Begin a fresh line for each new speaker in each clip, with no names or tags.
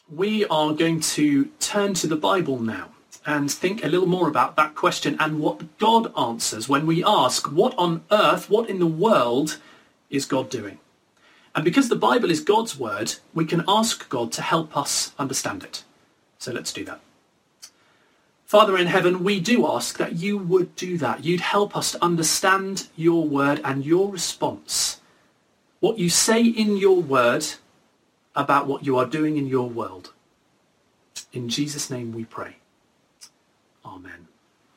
we are going to turn to the Bible now and think a little more about that question and what God answers when we ask, what on earth, what in the world is God doing? And because the Bible is God's word, we can ask God to help us understand it. So let's do that. Father in heaven, we do ask that you would do that. You'd help us to understand your word and your response. What you say in your word about what you are doing in your world. In Jesus' name we pray. Amen.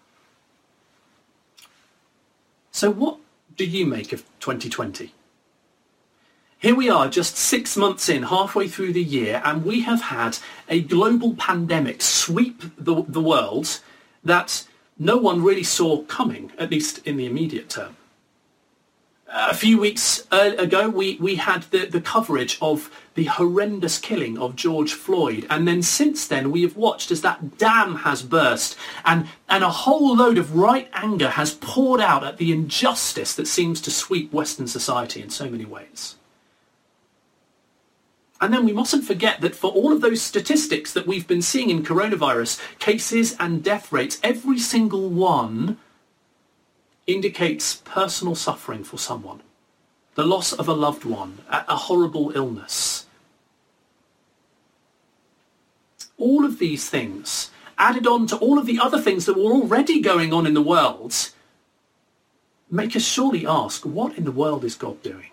So what do you make of 2020? Here we are just 6 months in, halfway through the year, and we have had a global pandemic sweep the world that no one really saw coming, at least in the immediate term. A few weeks ago, we had the coverage of the horrendous killing of George Floyd. And then since then, we have watched as that dam has burst and a whole load of right anger has poured out at the injustice that seems to sweep Western society in so many ways. And then we mustn't forget that for all of those statistics that we've been seeing in coronavirus, cases and death rates, every single one indicates personal suffering for someone, the loss of a loved one, a horrible illness. All of these things, added on to all of the other things that were already going on in the world, make us surely ask, what in the world is God doing?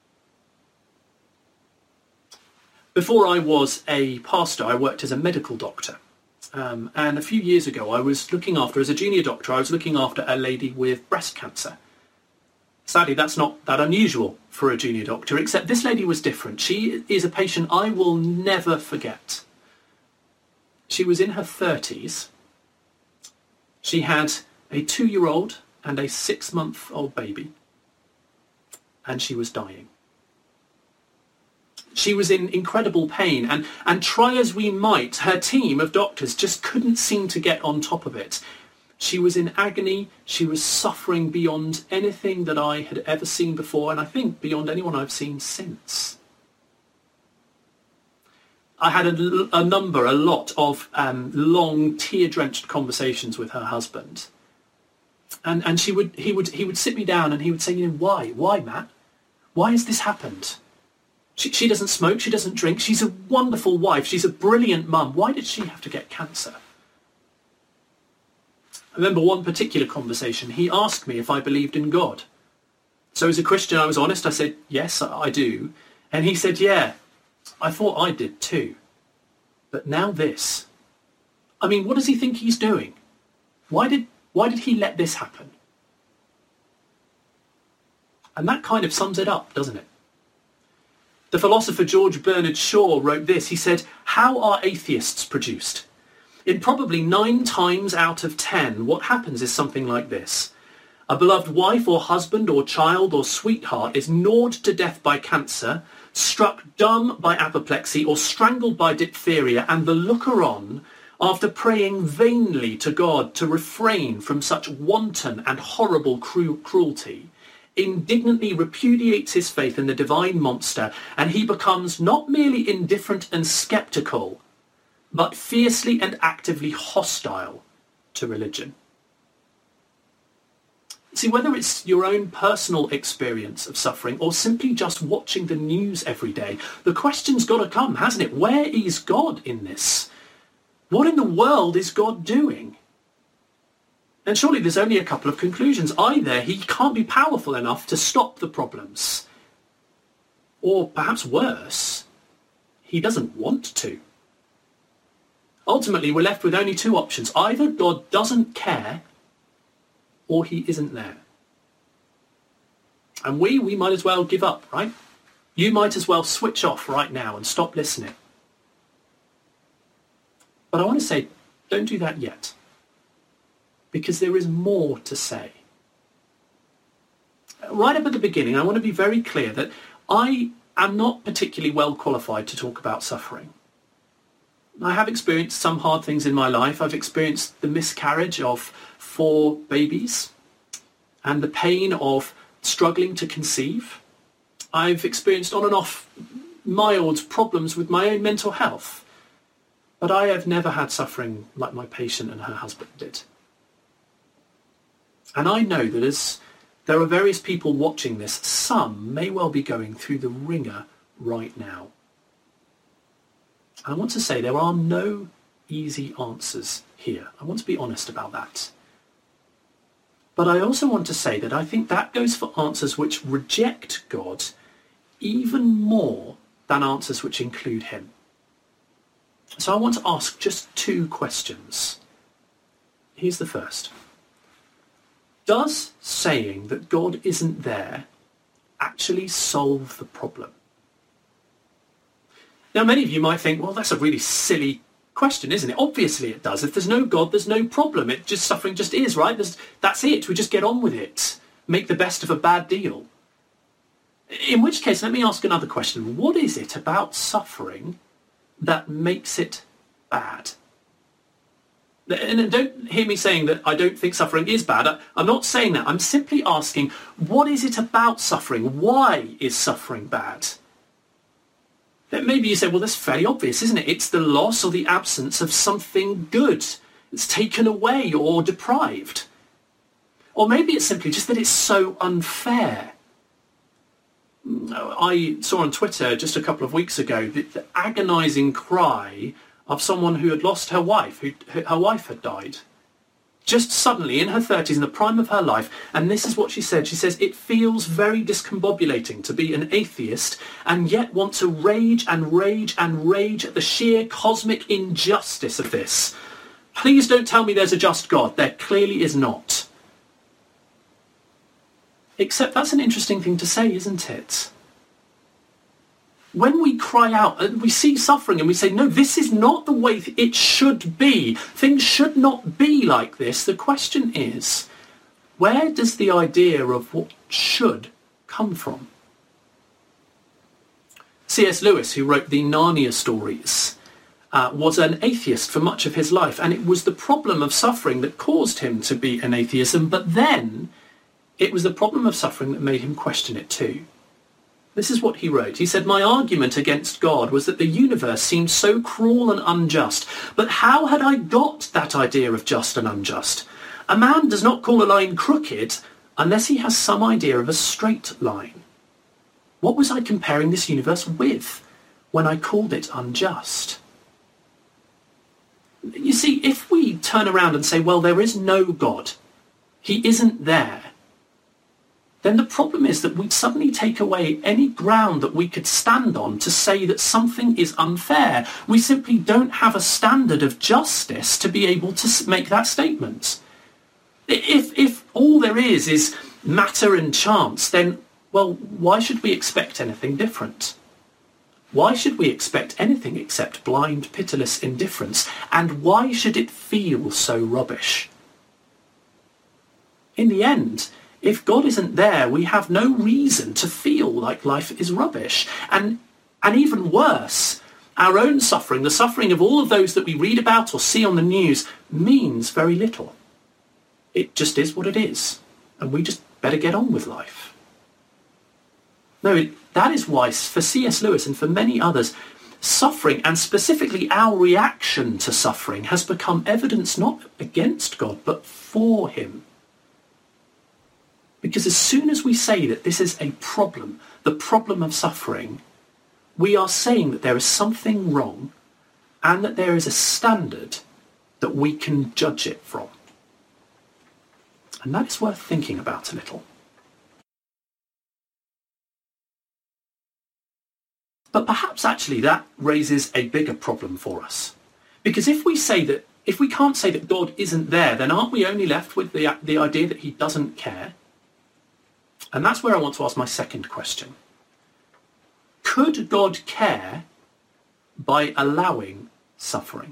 Before I was a pastor, I worked as a medical doctor. And a few years ago, I was looking after, as a junior doctor, I was looking after a lady with breast cancer. Sadly, that's not that unusual for a junior doctor, except this lady was different. She is a patient I will never forget. She was in her 30s. She had a 2-year-old and a 6-month-old baby. And she was dying. She was in incredible pain, and try as we might, her team of doctors just couldn't seem to get on top of it. She was in agony, she was suffering beyond anything that I had ever seen before, and I think beyond anyone I've seen since. I had a lot of long, tear-drenched conversations with her husband. And he would sit me down and he would say, why, Matt? Why has this happened? She doesn't smoke, she doesn't drink, she's a wonderful wife, she's a brilliant mum. Why did she have to get cancer? I remember one particular conversation. He asked me if I believed in God. So as a Christian, I was honest. I said, yes, I do. And he said, yeah, I thought I did too. But now this. I mean, what does he think he's doing? Why did he let this happen? And that kind of sums it up, doesn't it? The philosopher George Bernard Shaw wrote this. He said, how are atheists produced? In probably 9 times out of 10, what happens is something like this. A beloved wife or husband or child or sweetheart is gnawed to death by cancer, struck dumb by apoplexy or strangled by diphtheria, and the looker-on, after praying vainly to God to refrain from such wanton and horrible cruelty, indignantly repudiates his faith in the divine monster, and he becomes not merely indifferent and sceptical, but fiercely and actively hostile to religion. See, whether it's your own personal experience of suffering or simply just watching the news every day, the question's got to come, hasn't it? Where is God in this? What in the world is God doing? And surely there's only a couple of conclusions. Either he can't be powerful enough to stop the problems, or perhaps worse, he doesn't want to. Ultimately, we're left with only 2 options. Either God doesn't care, or he isn't there. And we might as well give up, right? You might as well switch off right now and stop listening. But I want to say, don't do that yet. Because there is more to say. Right up at the beginning, I want to be very clear that I am not particularly well qualified to talk about suffering. I have experienced some hard things in my life. I've experienced the miscarriage of 4 babies and the pain of struggling to conceive. I've experienced on and off mild problems with my own mental health. But I have never had suffering like my patient and her husband did. And I know that as there are various people watching this, some may well be going through the ringer right now. I want to say there are no easy answers here. I want to be honest about that. But I also want to say that I think that goes for answers which reject God even more than answers which include him. So I want to ask just two questions. Here's the first. Does saying that God isn't there actually solve the problem? Now, many of you might think, well, that's a really silly question, isn't it? Obviously it does. If there's no God, there's no problem. Suffering just is, right? That's it. We just get on with it. Make the best of a bad deal. In which case, let me ask another question. What is it about suffering that makes it bad? And don't hear me saying that I don't think suffering is bad. I'm not saying that. I'm simply asking, what is it about suffering? Why is suffering bad? Then maybe you say, well, that's fairly obvious, isn't it? It's the loss or the absence of something good. It's taken away or deprived. Or maybe it's simply just that it's so unfair. I saw on Twitter just a couple of weeks ago the agonising cry of someone who had lost her wife, her wife had died. Just suddenly, in her 30s, in the prime of her life, and this is what she said. She says, it feels very discombobulating to be an atheist and yet want to rage and rage and rage at the sheer cosmic injustice of this. Please don't tell me there's a just God. There clearly is not. Except that's an interesting thing to say, isn't it? When we cry out and we see suffering and we say, no, this is not the way it should be. Things should not be like this. The question is, where does the idea of what should come from? C.S. Lewis, who wrote the Narnia stories, was an atheist for much of his life. And it was the problem of suffering that caused him to be an atheism. But then it was the problem of suffering that made him question it too. This is what he wrote. He said, my argument against God was that the universe seemed so cruel and unjust. But how had I got that idea of just and unjust? A man does not call a line crooked unless he has some idea of a straight line. What was I comparing this universe with when I called it unjust? You see, if we turn around and say, well, there is no God, he isn't there, then the problem is that we'd suddenly take away any ground that we could stand on to say that something is unfair. We simply don't have a standard of justice to be able to make that statement. If all there is matter and chance, then, well, why should we expect anything different? Why should we expect anything except blind, pitiless indifference? And why should it feel so rubbish? In the end, if God isn't there, we have no reason to feel like life is rubbish. And even worse, our own suffering, the suffering of all of those that we read about or see on the news, means very little. It just is what it is. And we just better get on with life. No, that is why for C.S. Lewis and for many others, suffering, and specifically our reaction to suffering, has become evidence not against God, but for him. Because as soon as we say that this is a problem, the problem of suffering, we are saying that there is something wrong and that there is a standard that we can judge it from. And that is worth thinking about a little. But perhaps actually that raises a bigger problem for us. Because if we can't say that God isn't there, then aren't we only left with the idea that he doesn't care? And that's where I want to ask my second question. Could God care by allowing suffering?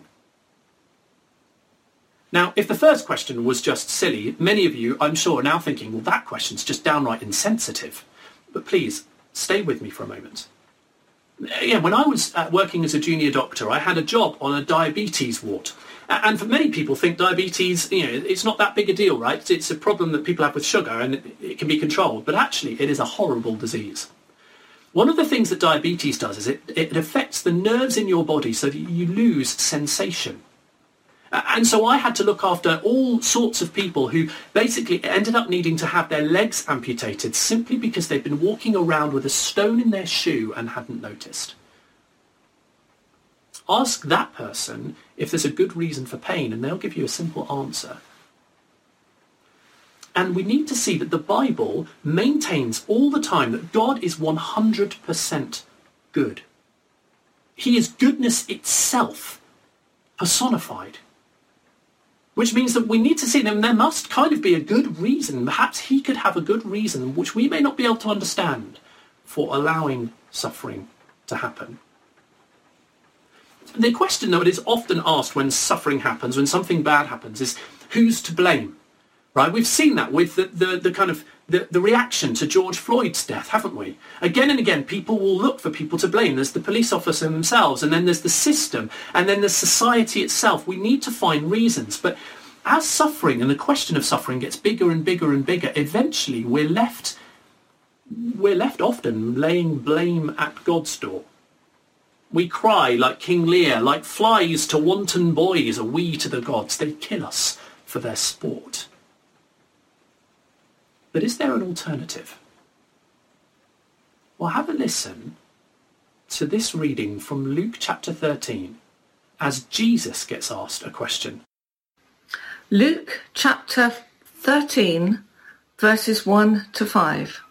Now, if the first question was just silly, many of you, I'm sure, are now thinking, well, that question's just downright insensitive. But please, stay with me for a moment. Yeah, when I was working as a junior doctor, I had a job on a diabetes ward. And for many people think diabetes, it's not that big a deal, right? It's a problem that people have with sugar and it can be controlled. But actually, it is a horrible disease. One of the things that diabetes does is it affects the nerves in your body so that you lose sensation. And so I had to look after all sorts of people who basically ended up needing to have their legs amputated simply because they'd been walking around with a stone in their shoe and hadn't noticed. Ask that person if there's a good reason for pain and they'll give you a simple answer. And we need to see that the Bible maintains all the time that God is 100% good. He is goodness itself personified. Which means that we need to see them. There must kind of be a good reason. Perhaps he could have a good reason, which we may not be able to understand, for allowing suffering to happen. The question, though, it is often asked when suffering happens, when something bad happens, is who's to blame? Right? We've seen that with the reaction to George Floyd's death, haven't we? Again and again, people will look for people to blame. There's the police officer themselves, and then there's the system, and then there's society itself. We need to find reasons. But as suffering and the question of suffering gets bigger and bigger and bigger, eventually we're left often laying blame at God's door. We cry like King Lear, like flies to wanton boys are we to the gods. They kill us for their sport. But is there an alternative? Well, have a listen to this reading from Luke chapter 13 as Jesus gets asked a question.
Luke chapter 13, verses 1 to 5.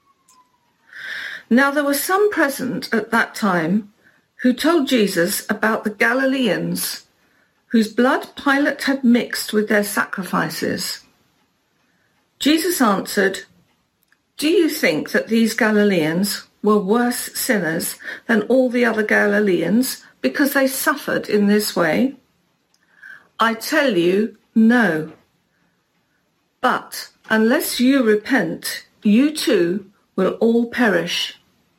Now there were some present at that time who told Jesus about the Galileans whose blood Pilate had mixed with their sacrifices. Jesus answered, "Do you think that these Galileans were worse sinners than all the other Galileans because they suffered in this way? I tell you, no. But unless you repent, you too will all perish.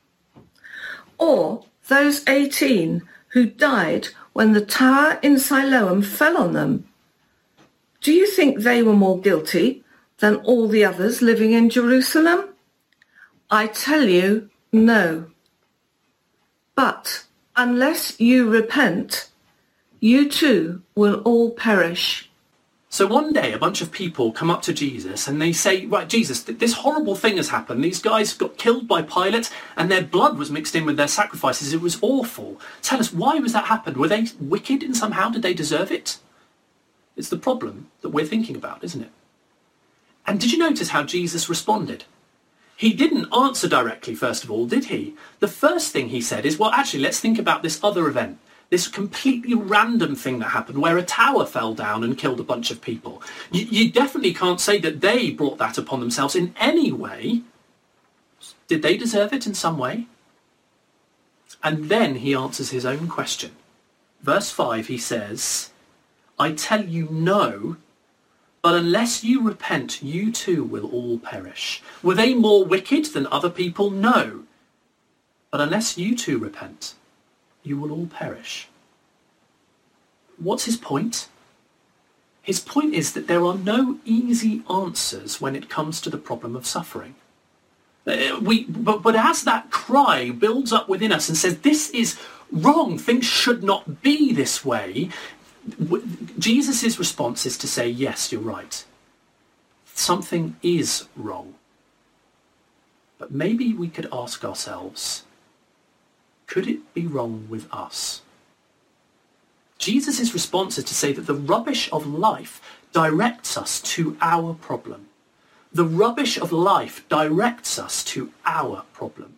Or those 18 who died when the tower in Siloam fell on them, do you think they were more guilty than all the others living in Jerusalem? I tell you, no. But unless you repent, you too will all perish."
So one day a bunch of people come up to Jesus and they say, right, Jesus, this horrible thing has happened. These guys got killed by Pilate and their blood was mixed in with their sacrifices. It was awful. Tell us, why was that happened? Were they wicked and somehow did they deserve it? It's the problem that we're thinking about, isn't it? And did you notice how Jesus responded? He didn't answer directly, first of all, did he? The first thing he said is, well, actually, let's think about this other event, this completely random thing that happened where a tower fell down and killed a bunch of people. You definitely can't say that they brought that upon themselves in any way. Did they deserve it in some way? And then he answers his own question. Verse 5, he says, "I tell you no, but unless you repent, you too will all perish." Were they more wicked than other people? No. But unless you too repent, you will all perish. What's his point? His point is that there are no easy answers when it comes to the problem of suffering. But as that cry builds up within us and says, this is wrong, things should not be this way, Jesus' response is to say, yes, you're right. Something is wrong. But maybe we could ask ourselves, could it be wrong with us? Jesus' response is to say that the rubbish of life directs us to our problem. The rubbish of life directs us to our problem.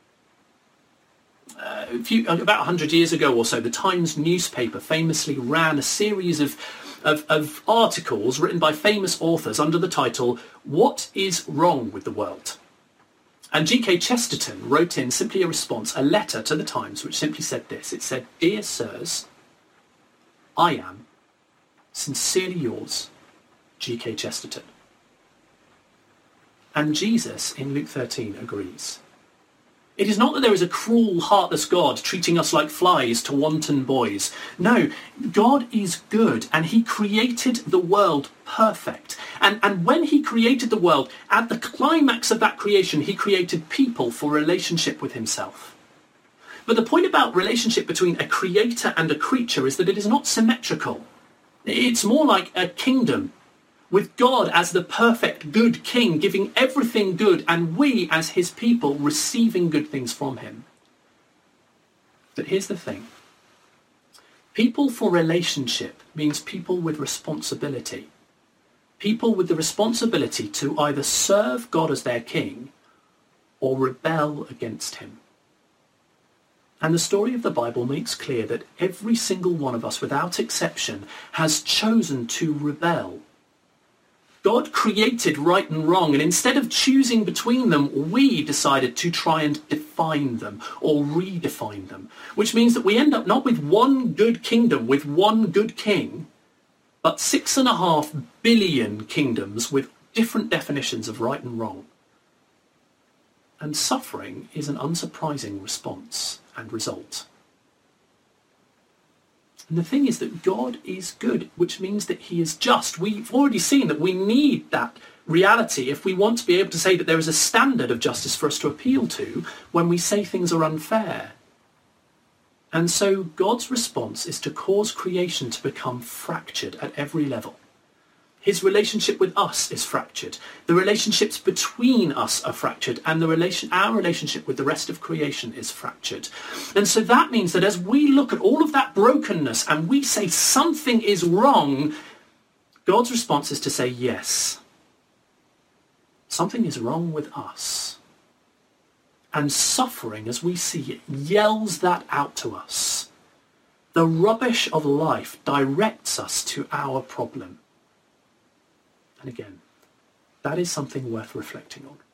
About 100 years ago or so, the Times newspaper famously ran a series of articles written by famous authors under the title, "What is Wrong with the World?" And G.K. Chesterton wrote in simply a response, a letter to the Times, which simply said this. It said, "Dear Sirs, I am sincerely yours, G.K. Chesterton." And Jesus in Luke 13 agrees. It is not that there is a cruel, heartless God treating us like flies to wanton boys. No, God is good, and he created the world perfect. And when he created the world, at the climax of that creation, he created people for relationship with himself. But the point about relationship between a creator and a creature is that it is not symmetrical. It's more like a kingdom, with God as the perfect good king, giving everything good, and we as his people receiving good things from him. But here's the thing. People for relationship means people with responsibility. People with the responsibility to either serve God as their king or rebel against him. And the story of the Bible makes clear that every single one of us, without exception, has chosen to rebel. God created right and wrong, and instead of choosing between them, we decided to try and define them or redefine them, which means that we end up not with one good kingdom, with one good king, but 6.5 billion kingdoms with different definitions of right and wrong. And suffering is an unsurprising response and result. And the thing is that God is good, which means that he is just. We've already seen that we need that reality if we want to be able to say that there is a standard of justice for us to appeal to when we say things are unfair. And so God's response is to cause creation to become fractured at every level. His relationship with us is fractured. The relationships between us are fractured, and our relationship with the rest of creation is fractured. And so that means that as we look at all of that brokenness and we say something is wrong, God's response is to say, yes, something is wrong with us. And suffering, as we see it, yells that out to us. The rubbish of life directs us to our problem. And again, that is something worth reflecting on.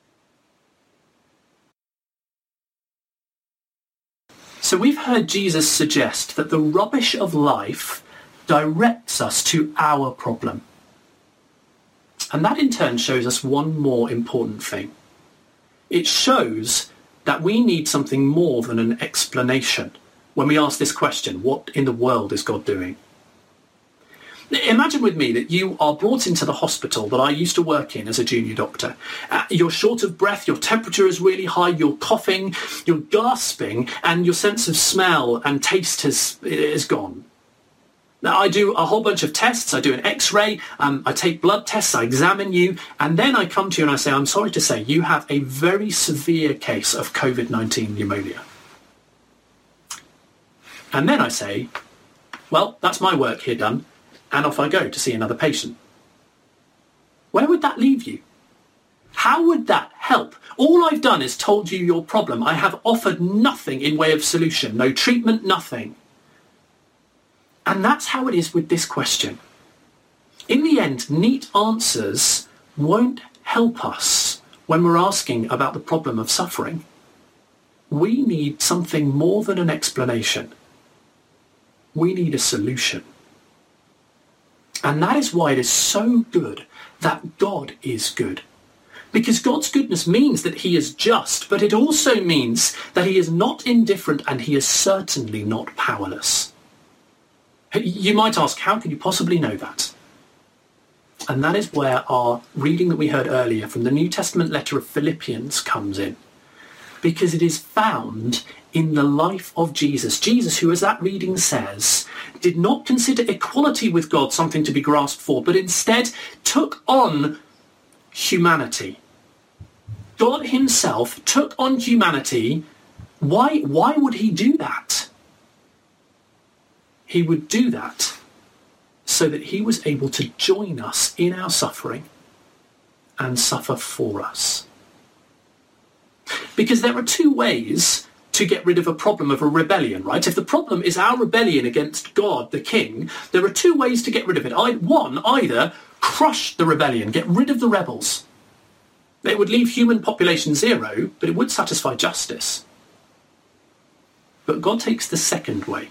So we've heard Jesus suggest that the rubbish of life directs us to our problem. And that in turn shows us one more important thing. It shows that we need something more than an explanation when we ask this question, what in the world is God doing? Imagine with me that you are brought into the hospital that I used to work in as a junior doctor. You're short of breath, your temperature is really high, you're coughing, you're gasping, and your sense of smell and taste is gone. Now, I do a whole bunch of tests. I do an X-ray, I take blood tests, I examine you, and then I come to you and I say, I'm sorry to say, you have a very severe case of COVID-19 pneumonia. And then I say, well, that's my work here done. And off I go to see another patient. Where would that leave you? How would that help? All I've done is told you your problem. I have offered nothing in way of solution. No treatment, nothing. And that's how it is with this question. In the end, neat answers won't help us when we're asking about the problem of suffering. We need something more than an explanation. We need a solution. And that is why it is so good that God is good. Because God's goodness means that he is just, but it also means that he is not indifferent and he is certainly not powerless. You might ask, how can you possibly know that? And that is where our reading that we heard earlier from the New Testament letter of Philippians comes in. Because it is found in the life of Jesus. Jesus, who, as that reading says, did not consider equality with God something to be grasped for, but instead took on humanity. God himself took on humanity. Why would he do that? He would do that so that he was able to join us in our suffering and suffer for us. Because there are two ways to get rid of a problem of a rebellion, right? If the problem is our rebellion against God, the King, there are two ways to get rid of it. One, either crush the rebellion, get rid of the rebels. It would leave human population zero, but it would satisfy justice. But God takes the second way.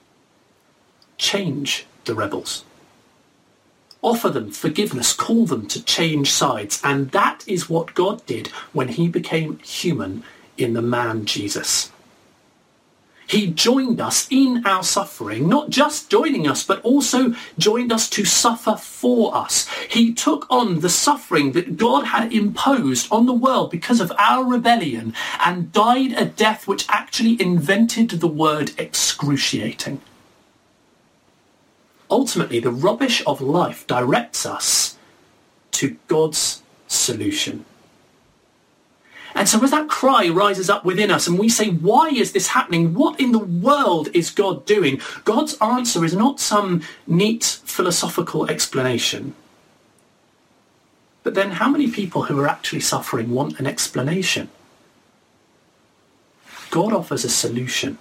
Change the rebels. Offer them forgiveness, call them to change sides. And that is what God did when he became human in the man Jesus. He joined us in our suffering, not just joining us, but also joined us to suffer for us. He took on the suffering that God had imposed on the world because of our rebellion and died a death which actually invented the word excruciating. Ultimately, the rubbish of life directs us to God's solution. And so as that cry rises up within us and we say, why is this happening? What in the world is God doing? God's answer is not some neat philosophical explanation. But then how many people who are actually suffering want an explanation? God offers a solution.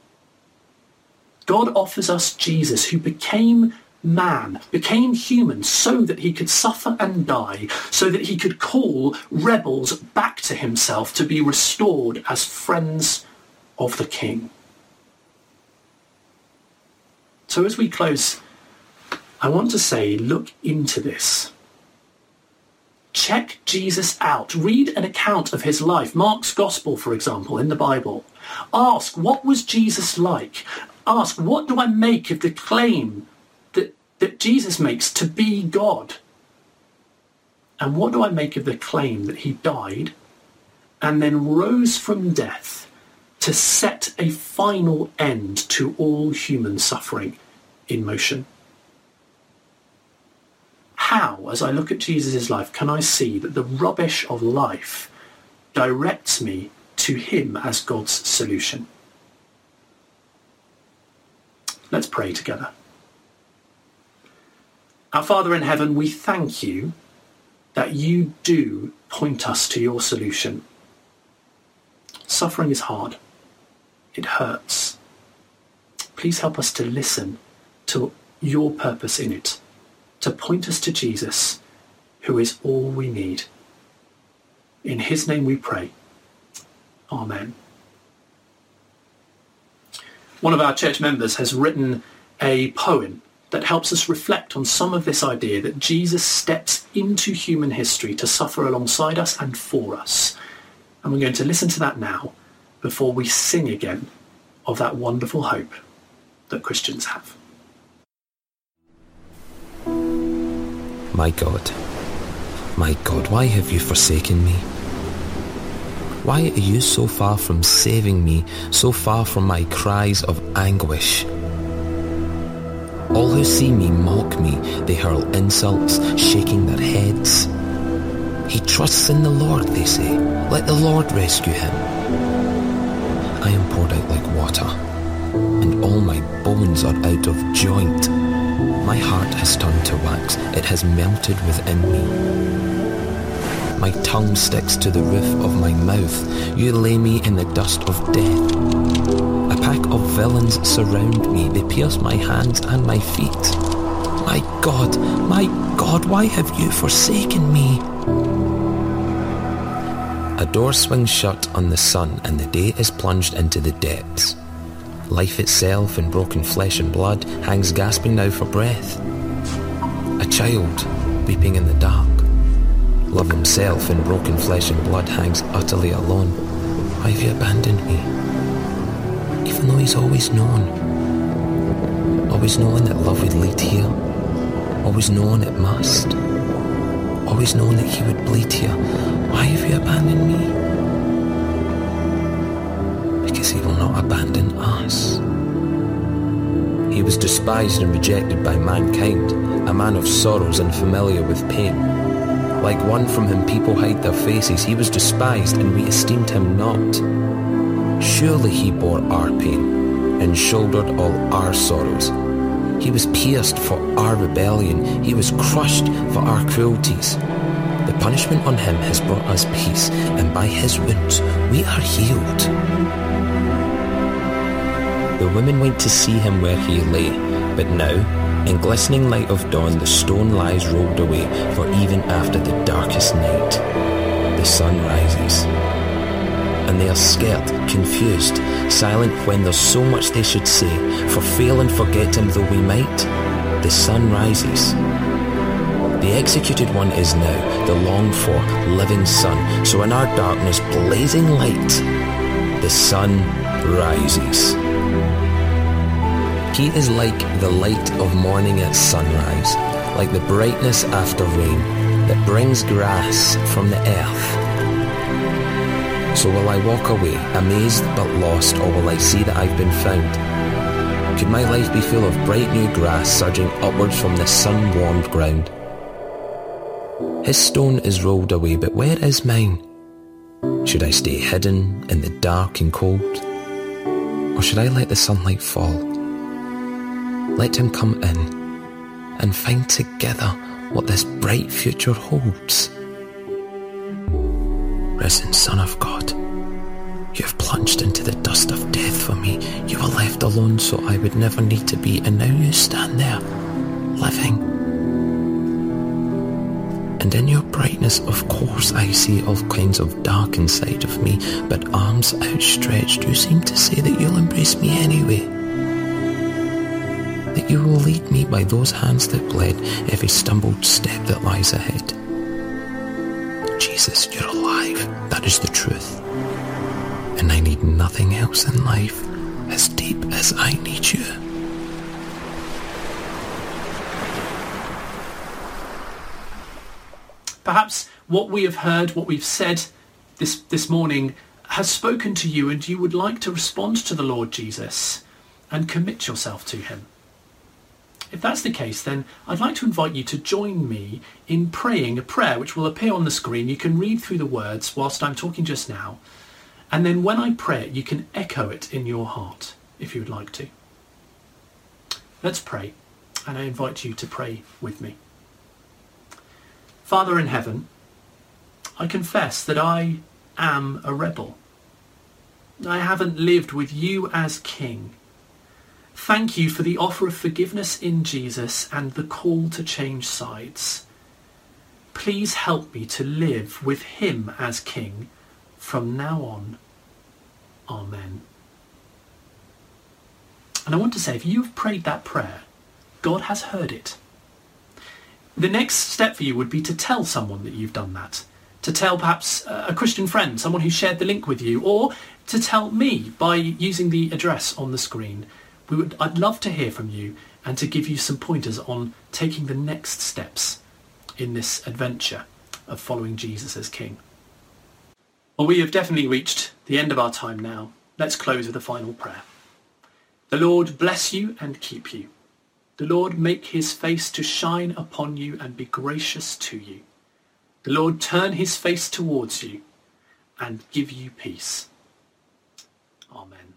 God offers us Jesus, who became man, became human, so that he could suffer and die, so that he could call rebels back to himself to be restored as friends of the King. So as we close, I want to say, look into this. Check Jesus out. Read an account of his life. Mark's Gospel, for example, in the Bible. Ask, what was Jesus like? Ask, what do I make of the claim that Jesus makes to be God? And what do I make of the claim that he died and then rose from death to set a final end to all human suffering in motion? How, as I look at Jesus' life, can I see that the rubbish of life directs me to him as God's solution? Let's pray together. Our Father in heaven, we thank you that you do point us to your solution. Suffering is hard. It hurts. Please help us to listen to your purpose in it, to point us to Jesus, who is all we need. In his name we pray. Amen. One of our church members has written a poem that helps us reflect on some of this idea that Jesus steps into human history to suffer alongside us and for us. And we're going to listen to that now before we sing again of that wonderful hope that Christians have.
My God, why have you forsaken me? Why are you so far from saving me, so far from my cries of anguish? All who see me mock me, they hurl insults, shaking their heads. He trusts in the Lord, they say. Let the Lord rescue him. I am poured out like water, and all my bones are out of joint. My heart has turned to wax, it has melted within me. My tongue sticks to the roof of my mouth. You lay me in the dust of death. A pack of villains surround me. They pierce my hands and my feet. My God, why have you forsaken me? A door swings shut on the sun and the day is plunged into the depths. Life itself in broken flesh and blood hangs gasping now for breath. A child weeping in the dark. Love himself in broken flesh and blood hangs utterly alone. Why have you abandoned me? Even though he's always known that love would lead here, always known it must, always known that he would bleed here. Why have you abandoned me? Because he will not abandon us. He was despised and rejected by mankind, a man of sorrows and familiar with pain. Like one from whom people hide their faces, he was despised and we esteemed him not. Surely he bore our pain and shouldered all our sorrows. He was pierced for our rebellion. He was crushed for our cruelties. The punishment on him has brought us peace, and by his wounds we are healed. The women went to see him where he lay, but now, in glistening light of dawn, the stone lies rolled away, for even after the darkest night, the sun rises. And they are scared, confused, silent when there's so much they should say, for fail and forget him though we might, the sun rises. The executed one is now the longed-for living sun. So in our darkness blazing light, the sun rises. He is like the light of morning at sunrise, like the brightness after rain that brings grass from the earth. So will I walk away, amazed but lost, or will I see that I've been found? Could my life be full of bright new grass surging upwards from the sun-warmed ground? His stone is rolled away, but where is mine? Should I stay hidden in the dark and cold? Or should I let the sunlight fall? Let him come in and find together what this bright future holds. Risen Son of God, you have plunged into the dust of death for me. You were left alone so I would never need to be, and now you stand there, living. And in your brightness, of course, I see all kinds of dark inside of me, but arms outstretched, you seem to say that you'll embrace me anyway. That you will lead me by those hands that bled every stumbled step that lies ahead. Jesus, you're alive. That is the truth. And I need nothing else in life as deep as I need you.
Perhaps what we have heard, what we've said this morning has spoken to you, and you would like to respond to the Lord Jesus and commit yourself to him. If that's the case, then I'd like to invite you to join me in praying a prayer which will appear on the screen. You can read through the words whilst I'm talking just now, and then when I pray it, you can echo it in your heart if you would like to. Let's pray, and I invite you to pray with me. Father in heaven, I confess that I am a rebel. I haven't lived with you as King. Thank you for the offer of forgiveness in Jesus and the call to change sides. Please help me to live with him as King from now on. Amen. And I want to say, if you have prayed that prayer, God has heard it. The next step for you would be to tell someone that you've done that. To tell perhaps a Christian friend, someone who shared the link with you, or to tell me by using the address on the screen. I'd love to hear from you and to give you some pointers on taking the next steps in this adventure of following Jesus as King. Well, we have definitely reached the end of our time now. Let's close with a final prayer. The Lord bless you and keep you. The Lord make his face to shine upon you and be gracious to you. The Lord turn his face towards you and give you peace. Amen.